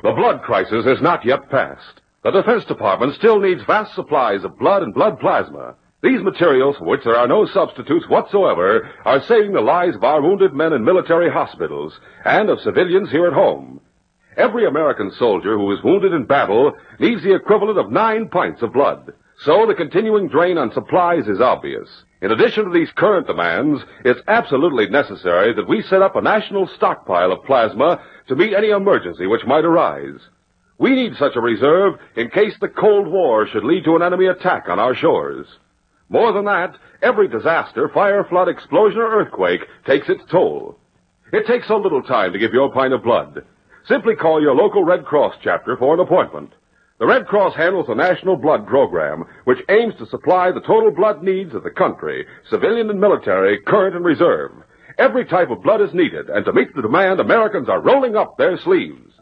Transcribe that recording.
The blood crisis is not yet past. The Defense Department still needs vast supplies of blood and blood plasma. These materials, for which there are no substitutes whatsoever, are saving the lives of our wounded men in military hospitals and of civilians here at home. Every American soldier who is wounded in battle needs the equivalent of 9 pints of blood. So the continuing drain on supplies is obvious. In addition to these current demands, it's absolutely necessary that we set up a national stockpile of plasma to meet any emergency which might arise. We need such a reserve in case the Cold War should lead to an enemy attack on our shores. More than that, every disaster, fire, flood, explosion, or earthquake takes its toll. It takes so little time to give your pint of blood. Simply call your local Red Cross chapter for an appointment. The Red Cross handles the National Blood Program, which aims to supply the total blood needs of the country, civilian and military, current and reserve. Every type of blood is needed, and to meet the demand, Americans are rolling up their sleeves.